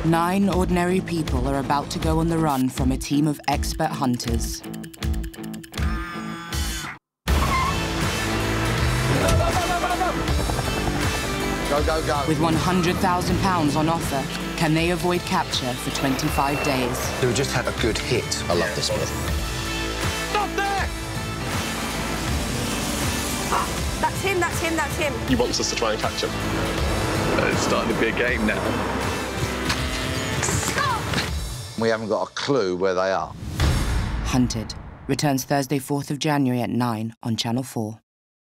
9 ordinary people are about to go on the run from a team of expert hunters. Go, go, go. With £100,000 on offer, can they avoid capture for 25 days? Do we just have a good hit? I love this bit. Stop there! That's him, that's him, that's him. He wants us to try and catch him. It's starting to be a game now. We haven't got a clue where they are. Hunted returns Thursday, 4th of January at 9 on Channel 4.